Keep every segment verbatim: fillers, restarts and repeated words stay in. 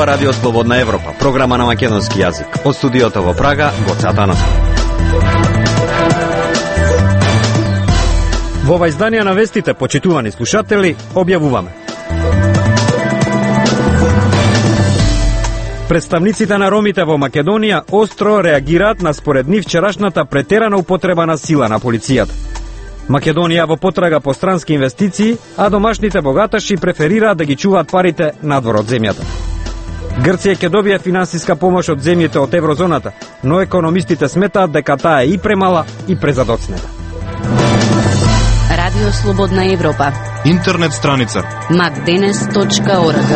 Ова Радио Слободна Европа, програма на македонски јазик. Од студиото во Прага, Гоце Атанасов. Во ова издание на вестите, почитувани слушатели, објавуваме. Представниците на ромите во Македонија остро реагираат на според нив вчерашната претерана употреба на сила на полицијата. Македонија во потрага по странски инвестиции, а домашните богаташи преферираат да ги чуваат парите надвор од земјата. Грција ќе добие финансиска помош од земјите од еврозоната, но економистите сметаат дека таа е и премала и презадоцнета. Радио Слободна Европа. Интернет страница макденес точка орг.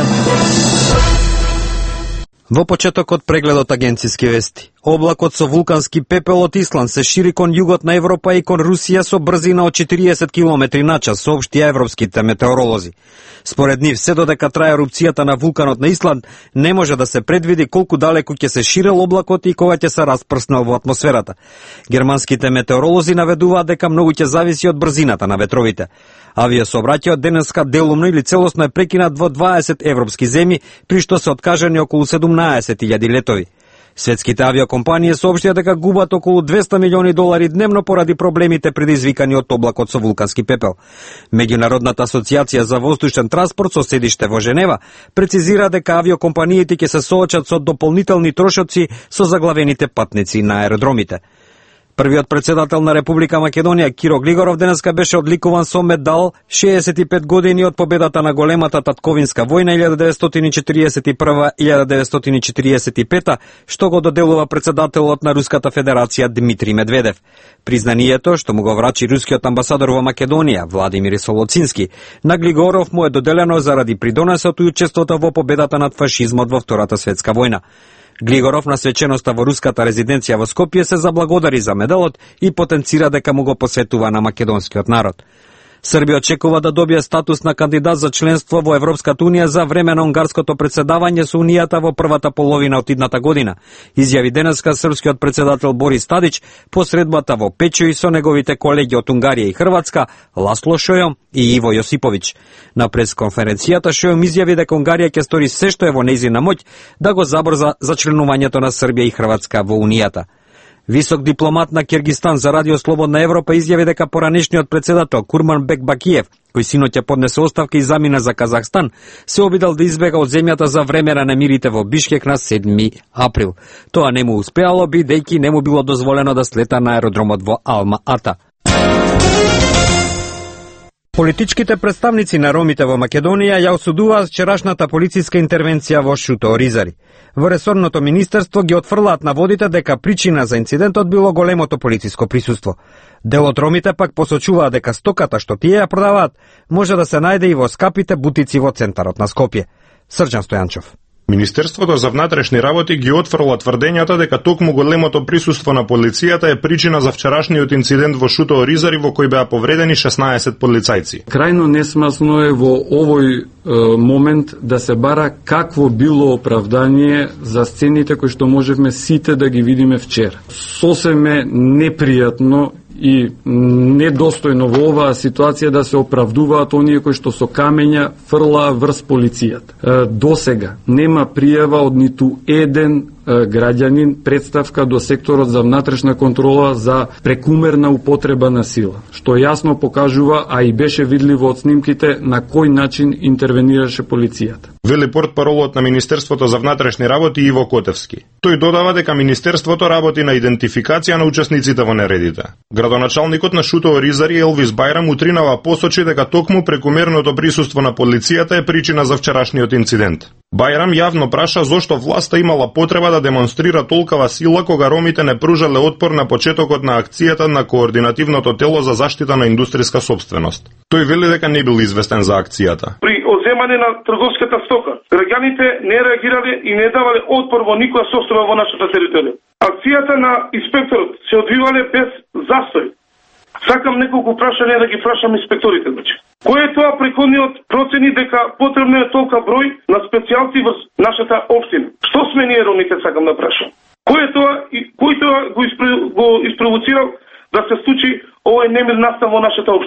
Во почетокот прегледот агенциски вести. Облакот со вулкански пепел од Исланд се шири кон југот на Европа и кон Русија со брзина од четириесет километри на час, соопштија европските метеоролози. Според нив, се додека трае ерупцијата на вулканот на Исланд, не може да се предвиди колку далеку ќе се ширел облакот и кога ќе се распрснал во атмосферата. Германските метеоролози наведуваат дека многу ќе зависи од брзината на ветровите. Авиосообраќајот денеска делумно или целосно е прекинат во дваесет европски земји, при што се откажани околу седумнаесет илјади летови. Светските авиокомпании соопштија дека губат околу двесте милиони долари дневно поради проблемите предизвикани од облакот со вулкански пепел. Меѓународната асоциација за воздушен транспорт со седиште во Женева прецизира дека авиокомпаниите ќе се соочат со дополнителни трошоци со заглавените патници на аеродромите. Првиот председател на Република Македонија, Киро Глигоров, денеска беше одликуван со медал шеесет и пет години од победата на големата татковинска војна илјада деветстотини четириесет и прва - илјада деветстотини четириесет и пета, што го доделува председателот на Руската Федерација Дмитрий Медведев. Признанието, што му го врачи рускиот амбасадор во Македонија, Владимир Солоцински, на Глигоров му е доделено заради придонесот и учеството во победата над фашизмот во Втората светска војна. Глигоров на свеченоста во руската резиденција во Скопје се заблагодари за медалот и потенцира дека му го посветува на македонскиот народ. Србија очекува да добие статус на кандидат за членство во Европската унија за време на унгарското председавање со унијата во првата половина од идната година, изјави денеска српскиот председател Борис Тадич по средбата во Печој со неговите колеги од Унгарија и Хрватска, Ласло Шојом и Иво Јосиповиќ. На пресконференцијата Шојом изјави дека Унгарија ќе стори се што е во нејзина моќ да го забрза за членувањето на Србија и Хрватска во унијата. Висок дипломат на Киргистан за Радио Слободна Европа изјави дека поранешниот председател Курманбек Бакиев, кој синоќа поднесе оставка и замина за Казахстан, се обидел да избега од земјата за време на немирите во Бишкек на седми април. Тоа не му успеало, бидејќи не му било дозволено да слета на аеродромот во Алма-Ата. Политичките представници на ромите во Македонија ја осудуваат вчерашната полициска интервенција во Шуто Оризари. Во ресорното министерство ги отфрлаат наводите дека причина за инцидентот било големото полициско присуство. Дел од ромите пак посочуваат дека стоката што тие ја продаваат може да се најде и во скапите бутици во центарот на Скопје. Срđan Стојанчов. Министерството за внатрешни работи ги отфрла тврдењата дека токму големото присуство на полицијата е причина за вчерашниот инцидент во Шуто Оризари во кој беа повредени шеснаесет полицајци. Крајно несмасно е во овој е, момент да се бара какво било оправдание за сцените кои што можевме сите да ги видиме вчера. Сосем е непријатно и недостојно во оваа ситуација да се оправдуваат оние кои што со камења фрлаа врз полицијата. Досега нема пријава од ниту еден граѓанин представка до секторот за внатрешна контрола за прекумерна употреба на сила, што јасно покажува, а и беше видливо од снимките, на кој начин интервенираше полицијата. Вели портпаролот на Министерството за внатрешни работи Иво Котевски. Тој додава дека Министерството работи на идентификација на учесниците во нередите. Градоначалникот на Шуто Оризари Елвис Бајрам утринава посочи дека токму прекумерното присуство на полицијата е причина за вчерашниот инцидент. Бајрам јавно праша зошто власта имала потреба да демонстрира толкова сила кога ромите не пружале отпор на почетокот на акцијата на координативното тело за заштита на индустријска собственост. Тој вели дека не бил известен за акцијата. При одземање на трговската стока, граѓаните не реагирале и не давале отпор во никоја состојба во нашата територија. Акцијата на инспекторот се одвивале без застој. Сакам неколку прашања да ги прашам инспекторите, значи. Кој е тоа преходниот процени дека потребно е толка број на специјалци во нашата општина? Што сме ние ромите, сакам да прашам? Кој е тоа и кој тоа го, испро, го испровоцирал да се случи овој немир настан во нашата општина?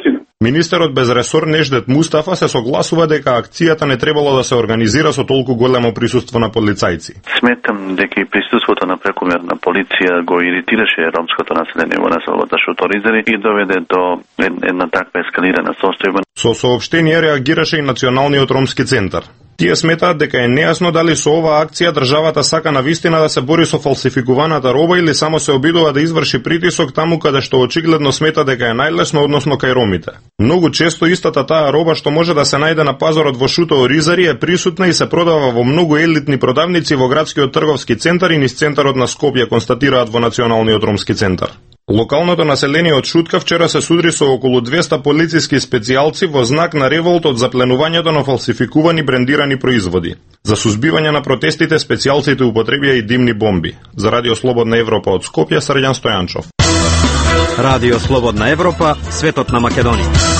Министерот без ресор Неждет Мустафа се согласува дека акцијата не требало да се организира со толку големо присуство на полицајци. Сметам дека и присуството на прекомерна полиција го иритираше ромското население во населбата Шуторизари и доведе до една таква ескалирана состојба. Со соопштение реагираше и Националниот ромски центар. Тие сметаат дека е нејасно дали со оваа акција државата сака навистина да се бори со фалсификуваната роба или само се обидува да изврши притисок таму каде што очигледно смета дека е најлесно, односно кај ромите. Многу често истата таа роба што може да се најде на пазарот во Шутово Ризари е присутна и се продава во многу елитни продавници во градскиот трговски центар и низ центарот на Скопје, констатираат во Националниот ромски центар. Локалното население од Шутка вчера се судри со околу двеста полициски специјалци во знак на револт од запленувањето на фалсификувани брендирани производи. За сузбивање на протестите специјалците употребија и димни бомби. За Радио Слободна Европа од Скопје, Срđan Стојанчов. Радио Слободна Европа, светот на Македонија.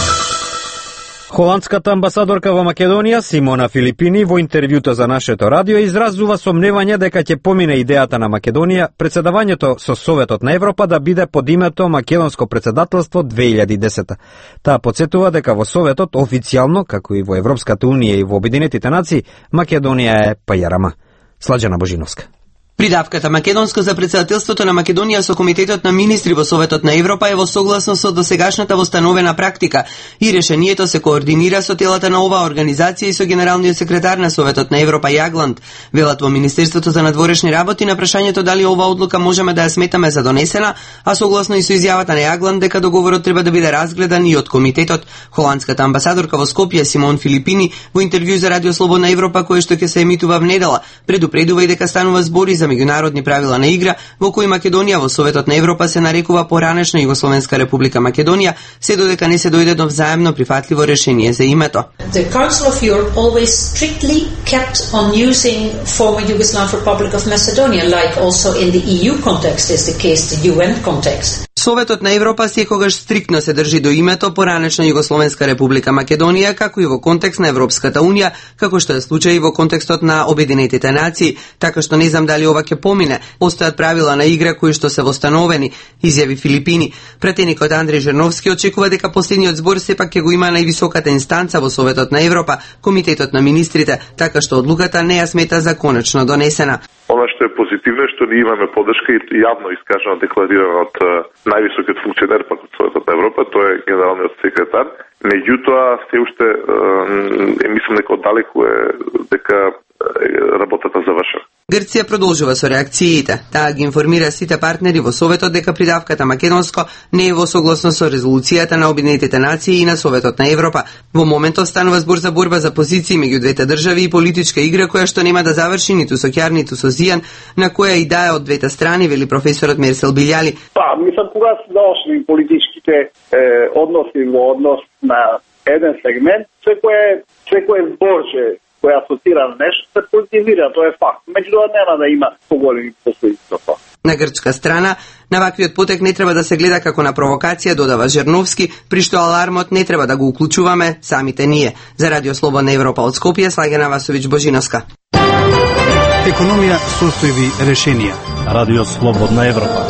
Холандската амбасадорка во Македонија, Симона Филипини, во интервјуто за нашето радио изразува сомневање дека ќе помине идејата на Македонија претседавањето со Советот на Европа да биде под името Македонско претседателство две илјади и десета. Таа потсетува дека во Советот официјално, како и во Европската унија и во Обединетите нации, Македонија е пајарама. Сладжана Божиновска. Придавката македонско за претседателството на Македонија со Комитетот на министри во Советот на Европа е во согласно со досегашната востановена практика и решението се координира со телата на оваа организација и со генералниот секретар на Советот на Европа Јагланд. Велат во Министерството за надворешни работи на прашањето дали оваа одлука можеме да ја сметаме за донесена, а согласно и со изјавата на Јагланд дека договорот треба да биде разгледан и од комитетот. Холандската амбасадорка во Скопје Симон Филипини во интервју за Радио Слободна Европа кое што ќе се емитува внедела предупредува и дека станува збори за меѓународни правила на игра во кои Македонија во Советот на Европа се нарекува поранешна Југословенска република Македонија, се додека не се дојде до взаемно прифатливо решение за името. The Council of Europe always strictly kept on using former Yugoslav Republic of Macedonia, like also in the E U context is the case, the U N context. Советот на Европа секогаш стриктно се држи до името поранешна Југословенска република Македонија, како и во контекст на Европската унија, како што е случај и во контекстот на Обединетите нации, така што не знам дали ова ќе помине. Постојат правила на игра кои што се востановени, изјави Филипини. Претеникот Андреј Жерновски очекува дека последниот збор сепак ќе го има највисоката инстанца во Советот на Европа, Комитетот на министрите, така што одлуката не ја смета за конечно донесена. Она што е позитивно е што ние имаме поддршка и јавно искажано декларирано од највисокиот функционер пак од Советот на Европа, тој е генералниот секретар. Меѓутоа, се уште е, мислам дека оддалеку е дека работата завршена. Грција продолжува со реакциите. Таа ги информира сите партнери во Советот дека придавката македонско не е во согласно со резолуцијата на Обединетите нации и на Советот на Европа. Во моментов станува збор за борба за позиции меѓу двете држави и политичка игра која што нема да заврши ниту со ќар, ниту со зијан, на која и да е од двете страни, вели професорот Мерсел Билјали. Па, мислам, кога се дошли политичките е, односи во однос на еден сегмент, секој секој зборче која асоцира на нешто се политизира, тоа е факт. Меѓутоа нема да има поголеми последици за тоа. На грчка страна, на ваквиот потек не треба да се гледа како на провокација, додава Жерновски, при што алармот не треба да го уклучуваме самите ние. За Радио Слободна Европа од Скопје, Слагена Васовиќ Божиновска. Економија, состојби, решенија. Радио Слободна Европа.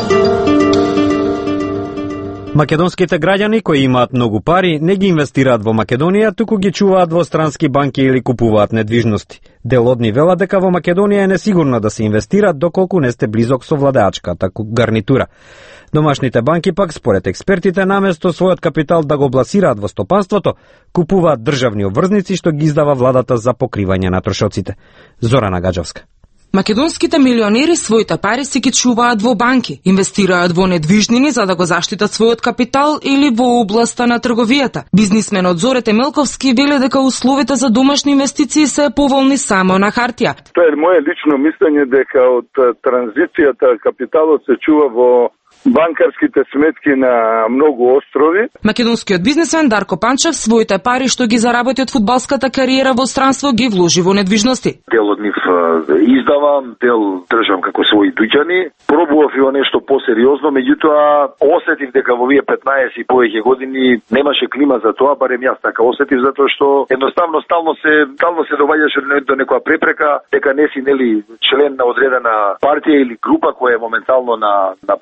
Македонските граѓани кои имаат многу пари не ги инвестираат во Македонија, туку ги чуваат во странски банки или купуваат недвижности. Дел од нив вела дека во Македонија е несигурно да се инвестира доколку не сте близок со владеачката гарнитура. Домашните банки пак, според експертите, наместо својот капитал да го бласираат во стопанството, купуваат државни обврзници што ги издава владата за покривање на трошоците. Зорана Гаджовска. Македонските милионери своите пари си ги чуваат во банки, инвестираат во недвижнини за да го заштитат својот капитал или во областа на трговијата. Бизнисменот Зорете Мелковски вели дека условите за домашни инвестиции се поволни само на хартија. Тоа е моје лично мислење дека од транзицијата капиталот се чува во банкарските сметки на многу острови. Македонскиот бизнисмен Дарко Панчев своите пари што ги заработи од фудбалската кариера во странство ги вложи во недвижности. Дел од нив издавам, дел држам како своји дуќани. Пробував и во нешто посериозно, меѓутоа осетив дека во овие петнаесет и повеќе години немаше клима за тоа, барем јас така осетив, затоа што едноставно стално се стално се доваѓаше до некоја препрека дека не си нели член на одредена партија или група која е моментално на на позиција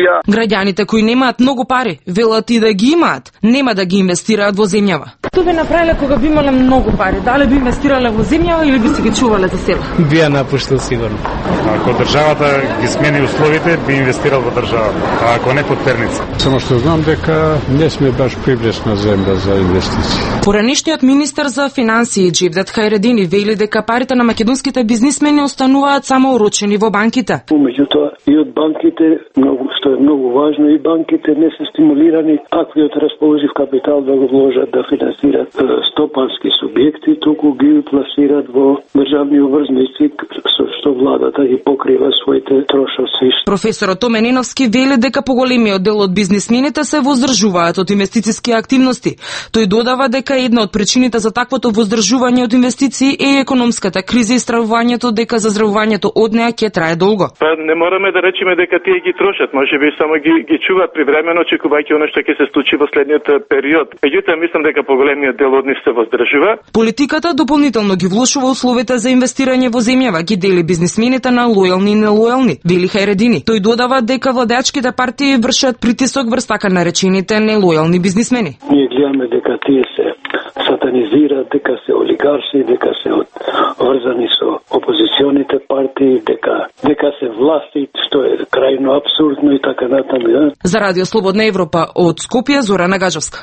Русија. Граѓаните кои немаат многу пари, велат и да ги имаат, нема да ги инвестираат во земјава. Што би направиле кога би имале многу пари? Дали би инвестирале во земјава или би си ги чувале за себе? Би ја напуштил сигурно. Ако државата ги смени условите, би инвестирал во државата, а ако не под перница. Само што знам дека не сме баш приближна земја за инвестиции. Поранешниот министер за финансии Џевдет Хајредини вели дека парите на македонските бизнисмени остануваат само урочени во банките. Меѓутоа и од банките, многу што е многу важно, и банките не се стимулирани аквиот расположив капитал да го вложат да финансират стопански субјекти, туку ги пласират во државни обврзници со што владата ги покрива своите трошоци. Професорот Томениновски вели дека поголемиот дел од бизнисмените се воздржуваат од инвестициски активности. Тој додава дека една од причините за таквото воздржување од инвестиции е економската криза и стравувањето дека заздравувањето од неа ќе трае долго. Па не мораме да речеме дека тие ги трошат, можеби само ги ги чуваат привремено очекувајќи она што ќе се случи во следниот период. Меѓутоа мислам дека поголемиот дел од нив се воздржува. Политиката дополнително ги влошува условите за инвестирање во земјава, ги дели бизнисмените на лојални и нелојални, вели Хајредини. Тој додава дека владеачките партии вршат притисок врз така наречените нелојални бизнисмени. Ние гледаме дека тие се сатанизираат, дека се олигарси, дека се врзани со опозиционите партии, дека дека се власти, што е крајно апсурдно и така натаму. За Радио Слободна Европа од Скопје, Зорана Гаџевска.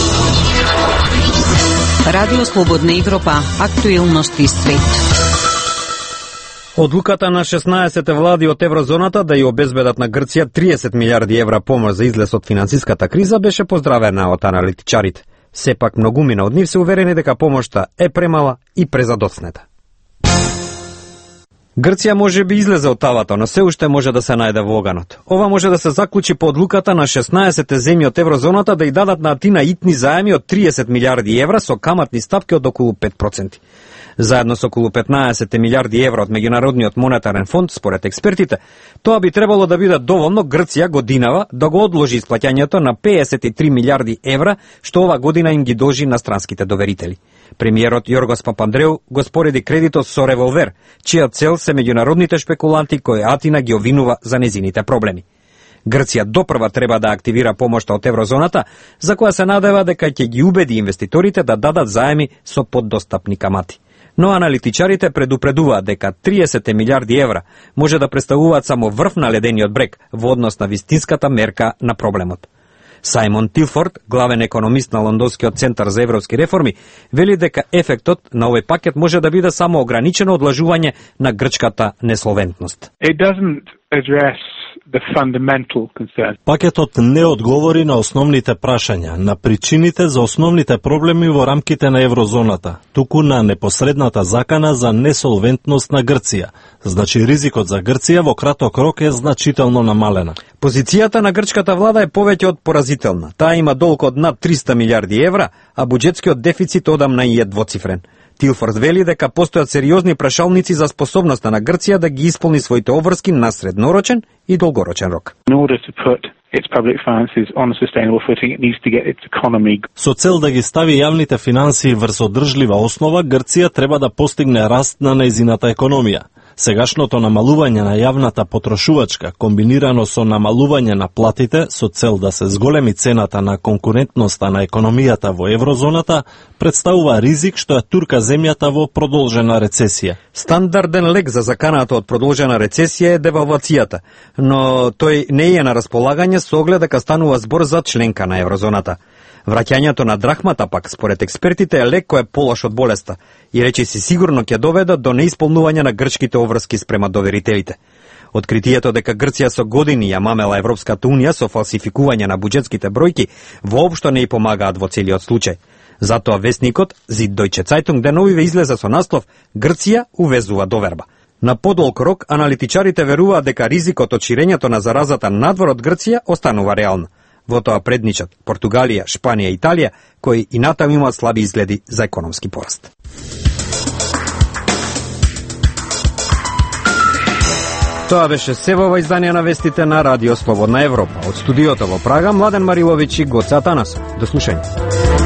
Радио Слободна Европа, актуелности свет. Одлуката на шеснаесет влади од еврозоната да ја обезбедат на Грција триесет милиарди евра помош за излез од финансиската криза беше поздравена од аналитичарите. Сепак многумина од нив се уверени дека помошта е премала и презадоцнета. Грција може би излезе од тавата, но се уште може да се најде во оганот. Ова може да се заклучи по одлуката на шеснаесет земји од еврозоната да ја дадат на Атина итни заеми од триесет милиарди евра со каматни ставки од околу пет проценти. Заедно со околу петнаесет милиарди евра од Меѓународниот монетарен фонд, според експертите, тоа би требало да биде доволно Грција годинава да го одложи исплаќањето на педесет и три милиарди евра, што ова година им ги должи на странските доверители. Премиерот Јоргос Папандреу го спореди кредитот со револвер, чија цел се меѓународните шпекуланти кои Атина ги обвинува за незините проблеми. Грција допрва треба да активира помошта од еврозоната, за која се надева дека ќе ги убеди инвеститорите да дадат заеми со поддостапни камати. Но аналитичарите предупредуваат дека триесет милиарди евра може да представуваат само врв на ледениот брег во однос на вистинската мерка на проблемот. Сајмон Тилфорд, главен економист на Лондонскиот центар за европски реформи, вели дека ефектот на овој пакет може да биде само ограничено одлажување на грчката несолвентност. It doesn't address the fundamental concern. Пакетот не одговори на основните прашања, на причините за основните проблеми во рамките на еврозоната, туку на непосредната закана за несолвентност на Грција. Значи ризикот за Грција во краток рок е значително намалена. Позицијата на грчката влада е повеќе од поразителна. Таа има долг од над триста милиарди евра, а буџетскиот дефицит одамна и е двоцифрен. Тилфорд вели дека постојат сериозни прашалници за способноста на Грција да ги исполни своите обврски на среднорочен и долгорочен рок. Со цел да ги стави јавните финансии врз одржлива основа, Грција треба да постигне раст на нејзината економија. Сегашното намалување на јавната потрошувачка, комбинирано со намалување на платите со цел да се зголеми цената на конкурентноста на економијата во еврозоната, представува ризик што ја турка земјата во продолжена рецесија. Стандарден лек за заканата од продолжена рецесија е девалвацијата, но тој не е на располагање со оглед дека станува збор за членка на еврозоната. Враќањето на драхмата пак, според експертите, е лек кој е полош од болеста и речиси сигурно ќе доведат до неисполнување на грчките обврски спрема доверителите. Откритието дека Грција со години ја мамела Европската унија со фалсификување на буџетските бројки воопшто не ја помагаат во целиот случај. Затоа весникот Süddeutsche Zeitung деновиве излезе со наслов Грција увезува доверба. На подолг рок аналитичарите веруваат дека ризикот од ширењето на заразата надвор од Грција останува реална. Во тоа предничат Португалија, Шпанија и Италија, кои и натаму имаат слаби изгледи за економски пораст. Тоа беше се во издание на вестите на Радио Слободна Европа. Од студиото во Прага, Младен Мариловиќ и Гоце Атанасов. До слушање.